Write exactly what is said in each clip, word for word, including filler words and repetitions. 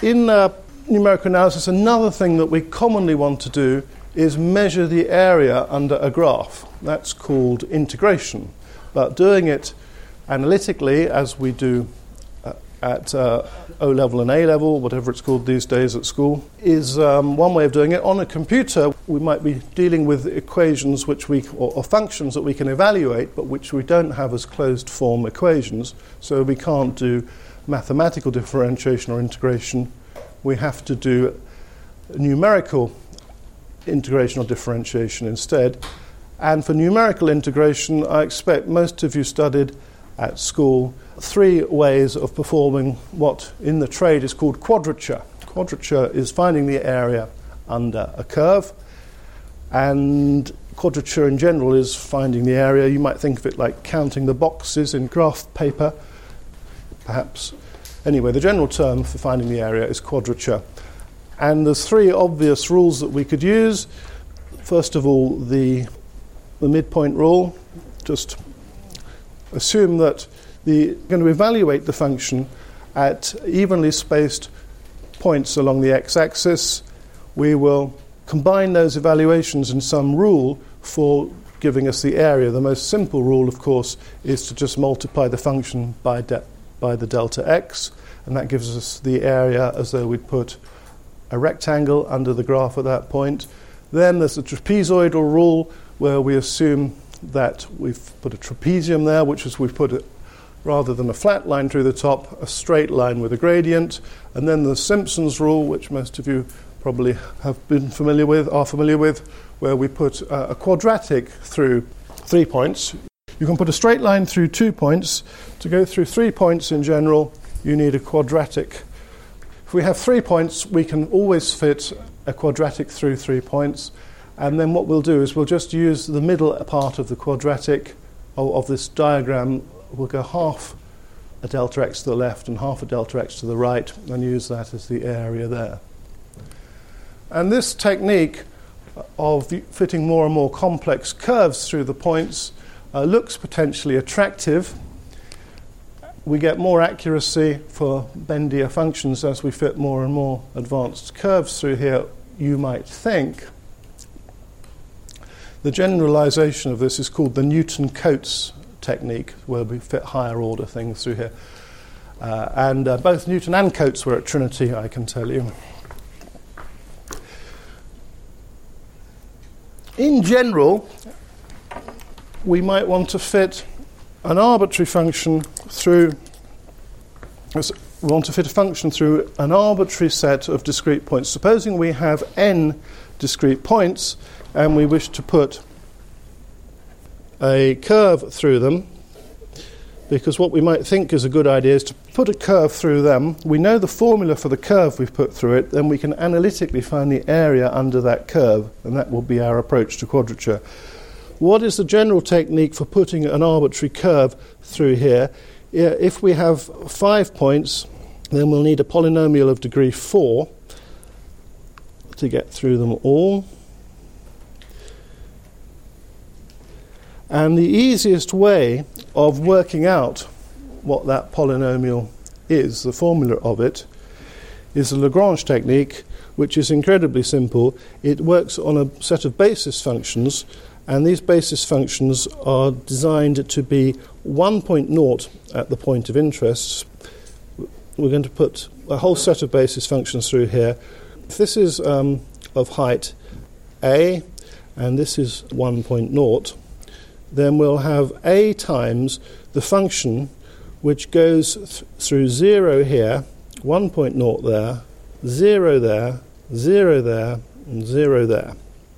In uh, numerical analysis, another thing that we commonly want to do is measure the area under a graph. That's called integration. But doing it analytically, as we do uh, at uh, O-level and A-level, whatever it's called these days at school, is um, one way of doing it. On a computer, we might be dealing with equations which we, or, or functions that we can evaluate, but which we don't have as closed-form equations, so we can't do mathematical differentiation or integration. We have to do numerical integration or differentiation instead. And for numerical integration, I expect most of you studied at school three ways of performing what in the trade is called quadrature. Quadrature is finding the area under a curve, and quadrature in general is finding the area. You might think of it like counting the boxes in graph paper, perhaps. Anyway, the general term for finding the area is quadrature. And there's three obvious rules that we could use. First of all, the, the midpoint rule. Just assume that the going to evaluate the function at evenly spaced points along the x-axis. We will combine those evaluations in some rule for giving us the area. The most simple rule, of course, is to just multiply the function by, de- by the delta x, and that gives us the area as though we'd put a rectangle under the graph at that point. Then there's the trapezoidal rule, where we assume that we've put a trapezium there, which is we've put, a, rather than a flat line through the top, a straight line with a gradient. And then the Simpson's rule, which most of you probably have been familiar with, are familiar with, where we put uh, a quadratic through three points. You can put a straight line through two points. To go through three points in general, you need a quadratic. If we have three points, we can always fit a quadratic through three points. And then what we'll do is we'll just use the middle part of the quadratic of, of this diagram. We'll go half a delta x to the left and half a delta x to the right, and use that as the area there. And this technique of fitting more and more complex curves through the points uh, looks potentially attractive. We get more accuracy for bendier functions as we fit more and more advanced curves through here, you might think. The generalization of this is called the Newton-Cotes technique, where we fit higher order things through here. Uh, and uh, both Newton and Cotes were at Trinity, I can tell you. In general, we might want to fit an arbitrary function through, we want to fit a function through an arbitrary set of discrete points. Supposing we have n discrete points, and we wish to put a curve through them, because what we might think is a good idea is to put a curve through them. We know the formula for the curve we've put through it, then we can analytically find the area under that curve, and that will be our approach to quadrature. What is the general technique for putting an arbitrary curve through here? If we have five points, then we'll need a polynomial of degree four to get through them all. And the easiest way of working out what that polynomial is, the formula of it, is the Lagrange technique, which is incredibly simple. It works on a set of basis functions, and these basis functions are designed to be one point naught at the point of interest. We're going to put a whole set of basis functions through here. If this is um, of height a, and this is one point naught, then we'll have a times the function which goes th- through zero here, one point naught there, zero there, zero there, and zero there.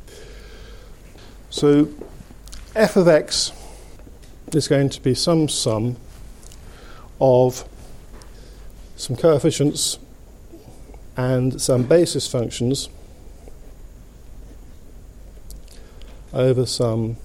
So f of x is going to be some sum of some coefficients and some basis functions over some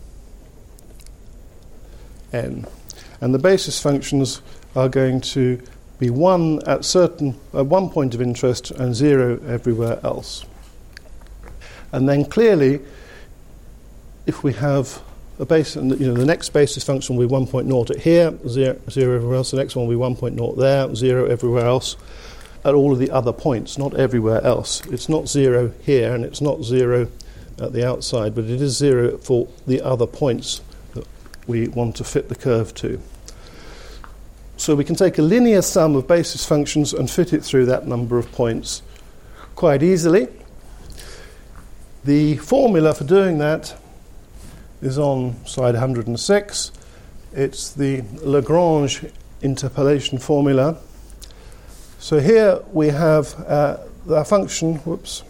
n. And the basis functions are going to be one at certain at one point of interest and zero everywhere else. And then clearly, if we have a base, you know, the next basis function will be one point naught at here, zero, zero everywhere else. The next one will be one point naught there, zero everywhere else. at all of the other points, not everywhere else. It's not zero here, and it's not zero at the outside, but it is zero for the other points that we want to fit the curve to. So we can take a linear sum of basis functions and fit it through that number of points quite easily. The formula for doing that is on slide one hundred six. It's the Lagrange interpolation formula. So here we have uh, our function, whoops.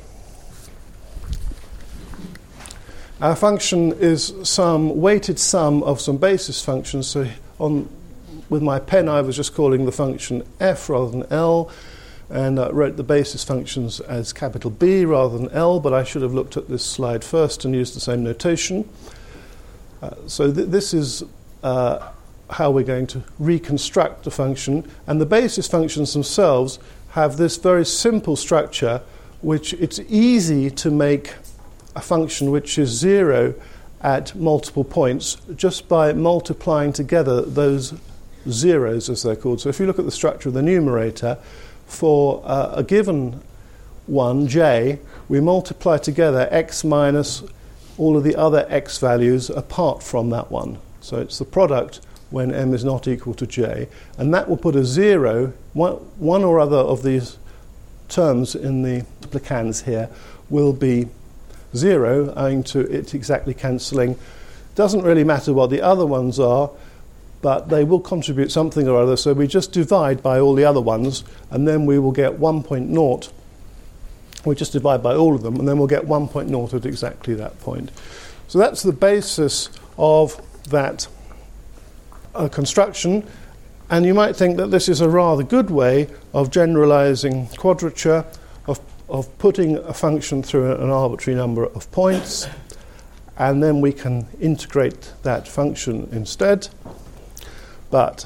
Our function is some weighted sum of some basis functions. So on with my pen I was just calling the function f rather than L, and I wrote the basis functions as capital B rather than L, but I should have looked at this slide first and used the same notation. Uh, so th- this is uh, how we're going to reconstruct the function, and the basis functions themselves have this very simple structure, which it's easy to make a function which is zero at multiple points just by multiplying together those zeros, as they're called. So if you look at the structure of the numerator, for uh, a given one, j, we multiply together x minus all of the other x values apart from that one. So it's the product when m is not equal to j, and that will put a zero, one, one or other of these terms in the multiplicands here will be zero, owing to it exactly cancelling. Doesn't really matter what the other ones are, but they will contribute something or other, so we just divide by all the other ones, and then we will get one point zero. We just divide by all of them, and then we'll get one point zero at exactly that point. So that's the basis of that uh, construction, and you might think that this is a rather good way of generalizing quadrature, of, of putting a function through an arbitrary number of points, and then we can integrate that function instead. But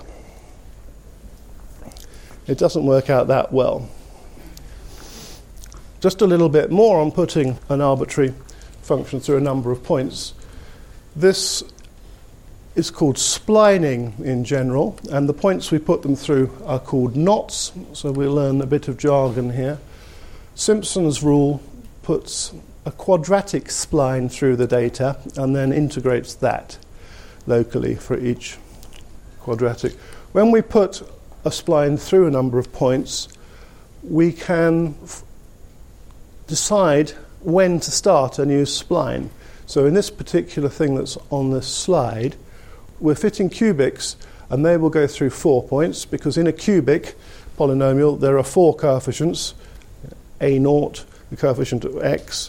it doesn't work out that well. Just a little bit more on putting an arbitrary function through a number of points. This is called splining in general, and the points we put them through are called knots, so we'll learn a bit of jargon here. Simpson's rule puts a quadratic spline through the data and then integrates that locally for each quadratic. When we put a spline through a number of points, we can f- decide when to start a new spline. So in this particular thing that's on this slide, we're fitting cubics, and they will go through four points, because in a cubic polynomial there are four coefficients, a naught, the coefficient of x,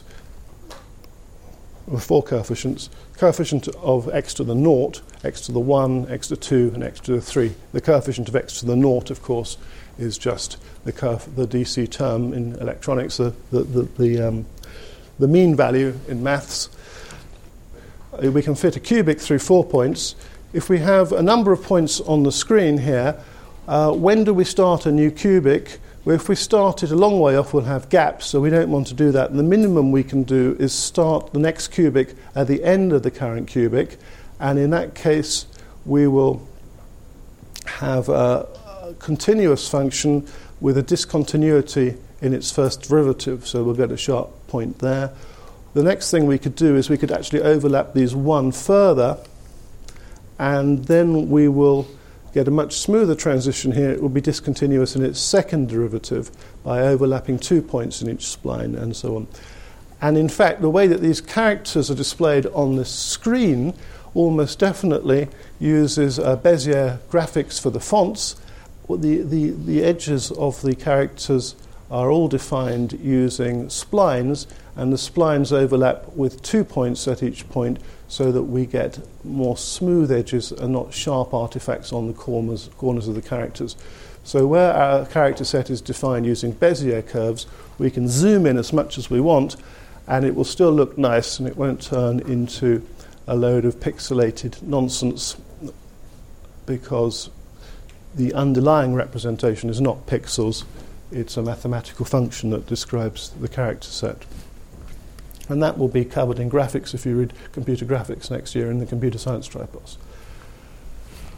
or four coefficients, coefficient of x to the naught, x to the one, x to two, and x to the three. The coefficient of x to the naught, of course, is just the curve, the D C term in electronics, the the the, the, um, the mean value in maths. Uh, we can fit a cubic through four points. If we have a number of points on the screen here, uh, when do we start a new cubic? Well, if we start it a long way off, we'll have gaps, so we don't want to do that. And the minimum we can do is start the next cubic at the end of the current cubic, and in that case, we will have a, a continuous function with a discontinuity in its first derivative, so we'll get a sharp point there. The next thing we could do is we could actually overlap these one further, and then we will get a much smoother transition here. It will be discontinuous in its second derivative by overlapping two points in each spline, and so on. And in fact, the way that these characters are displayed on the screen almost definitely uses uh, Bezier graphics for the fonts. The, the, the edges of the characters are all defined using splines, and the splines overlap with two points at each point, so that we get more smooth edges and not sharp artifacts on the corners, corners of the characters. So where our character set is defined using Bezier curves, we can zoom in as much as we want, and it will still look nice, and it won't turn into a load of pixelated nonsense, because the underlying representation is not pixels, it's a mathematical function that describes the character set. And that will be covered in graphics if you read computer graphics next year in the computer science tripos.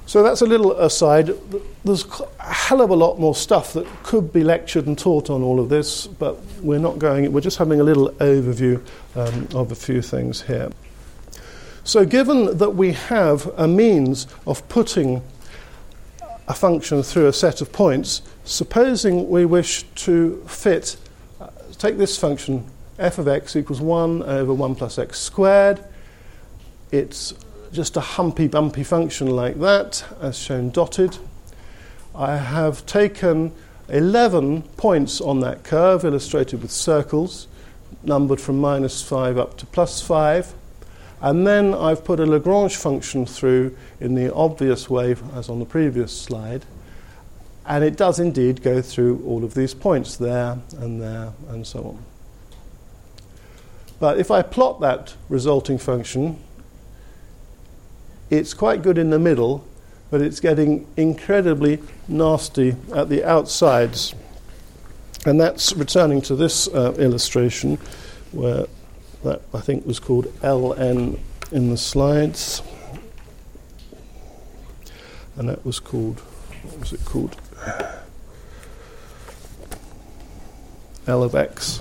So that's a little aside. There's a hell of a lot more stuff that could be lectured and taught on all of this, but we're not going. We're just having a little overview um, of a few things here. So given that we have a means of putting a function through a set of points, supposing we wish to fit, uh, take this function, f of x equals one over one plus x squared. It's just a humpy bumpy function like that, as shown dotted. I have taken eleven points on that curve, illustrated with circles, numbered from minus five up to plus five. And then I've put a Lagrange function through in the obvious way, as on the previous slide. And it does indeed go through all of these points, there and there and so on. But if I plot that resulting function, it's quite good in the middle, but it's getting incredibly nasty at the outsides. And that's returning to this uh, illustration, where that I think was called L N in the slides. And that was called, what was it called? L of x.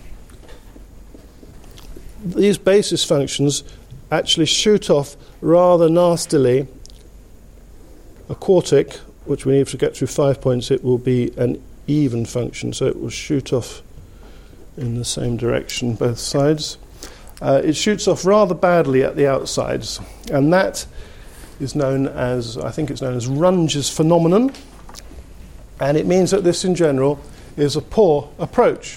These basis functions actually shoot off rather nastily a quartic, which we need to get through five points. It will be an even function, so it will shoot off in the same direction, both sides. Uh, it shoots off rather badly at the outsides, and that is known as, I think it's known as Runge's phenomenon, and it means that this in general is a poor approach.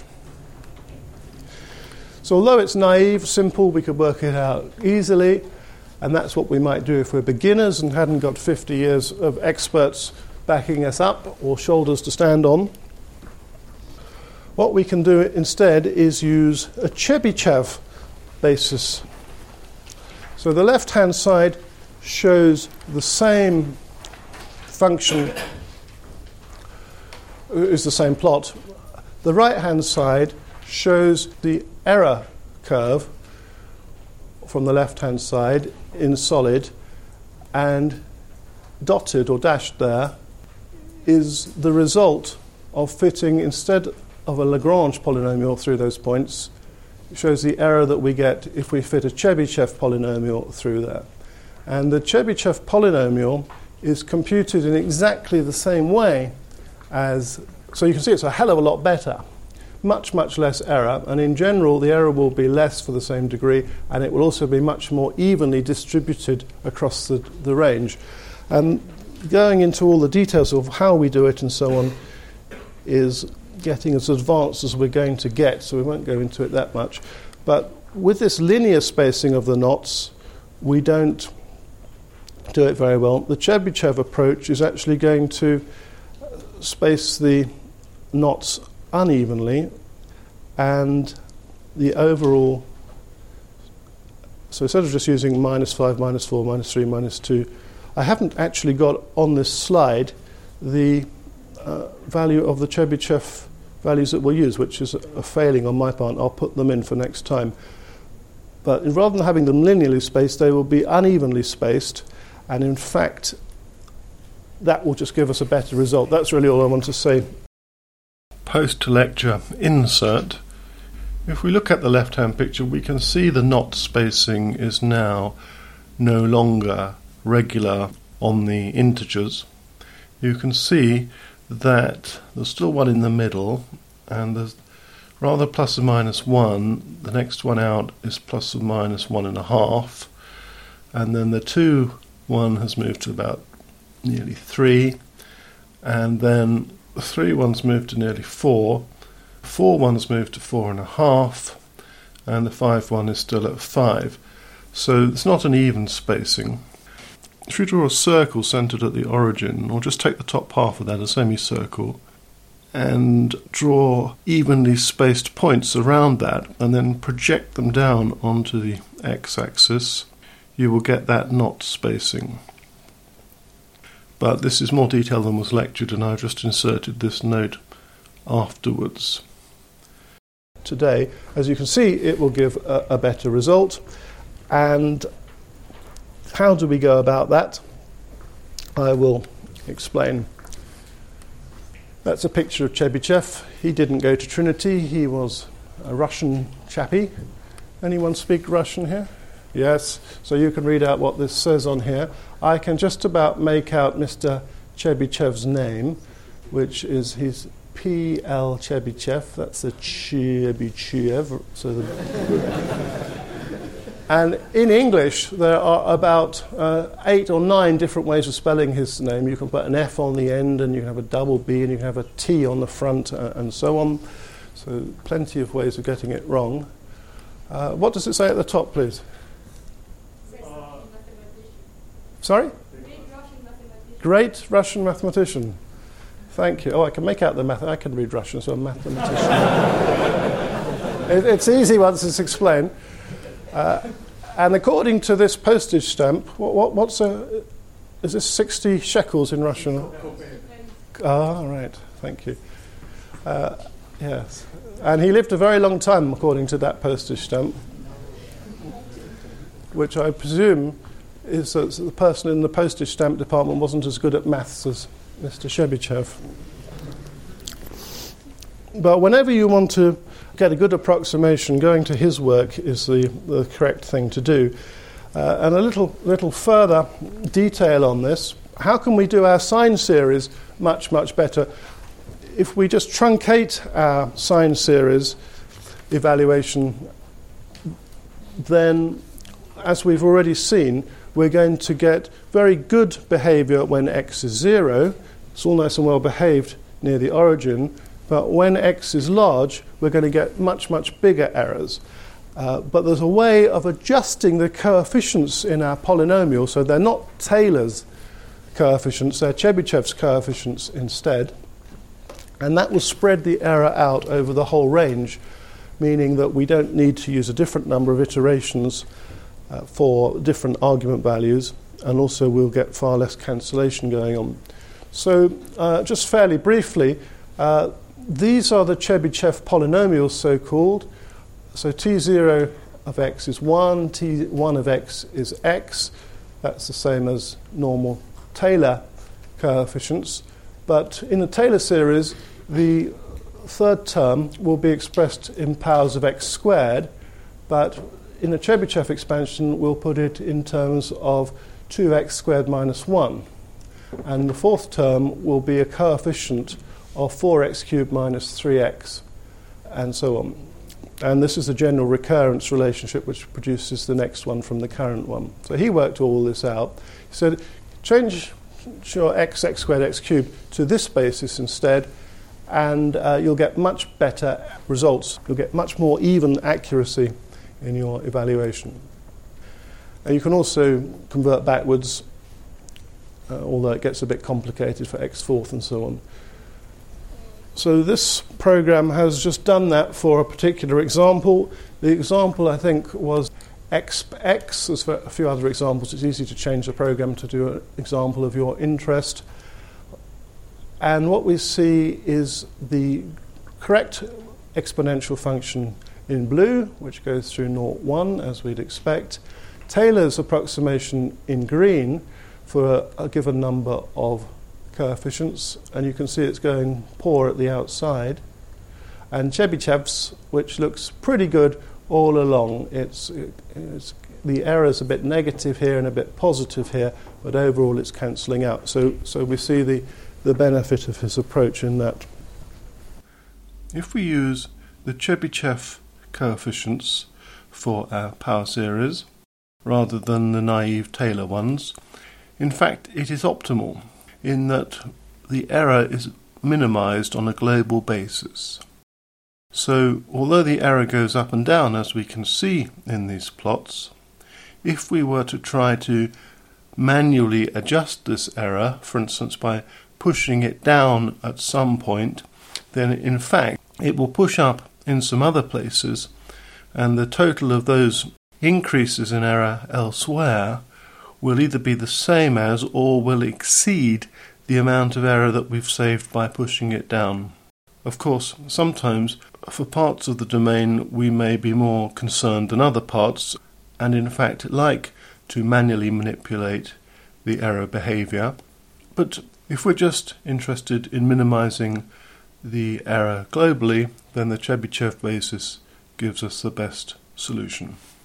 So although it's naive, simple, we could work it out easily, and that's what we might do if we're beginners and hadn't got fifty years of experts backing us up or shoulders to stand on. What we can do instead is use a Chebyshev basis. So the left-hand side shows the same function, is the same plot. The right-hand side shows the error curve from the left-hand side in solid, and dotted or dashed there is the result of fitting, instead of a Lagrange polynomial through those points, it shows the error that we get if we fit a Chebyshev polynomial through there. And the Chebyshev polynomial is computed in exactly the same way as, so you can see it's a hell of a lot better. Much, much less error, and in general the error will be less for the same degree, and it will also be much more evenly distributed across the, the range. And going into all the details of how we do it and so on is getting as advanced as we're going to get, so we won't go into it that much. But with this linear spacing of the knots, we don't do it very well. The Chebyshev approach is actually going to space the knots unevenly, and the overall, so instead of just using minus five, minus four, minus three, minus two, I haven't actually got on this slide the uh, value of the Chebyshev values that we'll use, which is a failing on my part. I'll put them in for next time. But rather than having them linearly spaced, they will be unevenly spaced, and in fact that will just give us a better result. That's really all I want to say. Post-lecture insert. If we look at the left-hand picture, we can see the knot spacing is now no longer regular on the integers. You can see that there's still one in the middle, and there's rather plus or minus one. The next one out is plus or minus one and a half, and then the two one has moved to about nearly three, and then the three ones moved to nearly four, four ones moved to four and a half, and the five one is still at five. So it's not an even spacing. If you draw a circle centered at the origin, or just take the top half of that, a semicircle, and draw evenly spaced points around that, and then project them down onto the x-axis, you will get that knot spacing. But this is more detail than was lectured, and I've just inserted this note afterwards. Today, as you can see, it will give a, a better result. And how do we go about that? I will explain. That's a picture of Chebyshev. He didn't go to Trinity. He was a Russian chappie. Anyone speak Russian here? Yes. So you can read out what this says on here. I can just about make out Mister Chebyshev's name, which is his P L Chebyshev. That's a Chebyshev. So the and in English, there are about uh, eight or nine different ways of spelling his name. You can put an F on the end, and you can have a double B, and you can have a T on the front, uh, and so on. So plenty of ways of getting it wrong. Uh, what does it say at the top, please? Uh, Sorry? Great Russian mathematician. Great Russian mathematician. Thank you. Oh, I can make out the math. I can read Russian, so I'm a mathematician. it, it's easy once it's explained. Uh, and according to this postage stamp, what, what, what's a, is this sixty shekels in Russian? Ah, right, thank you. Uh, yes, and he lived a very long time according to that postage stamp, which I presume is that the person in the postage stamp department wasn't as good at maths as Mister Chebyshev. But whenever you want to get a good approximation, going to his work is the, the correct thing to do. Uh, and a little little further detail on this, how can we do our sine series much, much better? If we just truncate our sine series evaluation, then, as we've already seen, we're going to get very good behavior when x is zero. It's all nice and well behaved near the origin. But when x is large, we're going to get much, much bigger errors. Uh, but there's a way of adjusting the coefficients in our polynomial, so they're not Taylor's coefficients, they're Chebyshev's coefficients instead. And that will spread the error out over the whole range, meaning that we don't need to use a different number of iterations uh, for different argument values, and also we'll get far less cancellation going on. So uh, just fairly briefly, uh, these are the Chebyshev polynomials, so-called. So T zero of x is one, T one of x is x. That's the same as normal Taylor coefficients. But in the Taylor series, the third term will be expressed in powers of x squared. But in the Chebyshev expansion, we'll put it in terms of two x squared minus one. And the fourth term will be a coefficient of four x cubed minus three x, and so on. And this is the general recurrence relationship which produces the next one from the current one. So he worked all this out. He said, change your x, x squared, x cubed to this basis instead, and uh, you'll get much better results. You'll get much more even accuracy in your evaluation. And you can also convert backwards, uh, although it gets a bit complicated for x fourth and so on. So this program has just done that for a particular example. The example, I think, was exp x. There's a few other examples. It's easy to change the program to do an example of your interest. And what we see is the correct exponential function in blue, which goes through zero, one, as we'd expect. Taylor's approximation in green for a, a given number of coefficients, and you can see it's going poor at the outside. And Chebyshev's, which looks pretty good all along. It's, it's the error's a bit negative here and a bit positive here, but overall it's cancelling out. So, so we see the, the benefit of his approach in that. If we use the Chebyshev coefficients for our power series rather than the naive Taylor ones, in fact it is optimal in that the error is minimized on a global basis. So, although the error goes up and down, as we can see in these plots, if we were to try to manually adjust this error, for instance by pushing it down at some point, then in fact it will push up in some other places, and the total of those increases in error elsewhere will either be the same as or will exceed the amount of error that we've saved by pushing it down. Of course, sometimes for parts of the domain we may be more concerned than other parts, and in fact like to manually manipulate the error behavior. But if we're just interested in minimizing the error globally, then the Chebyshev basis gives us the best solution.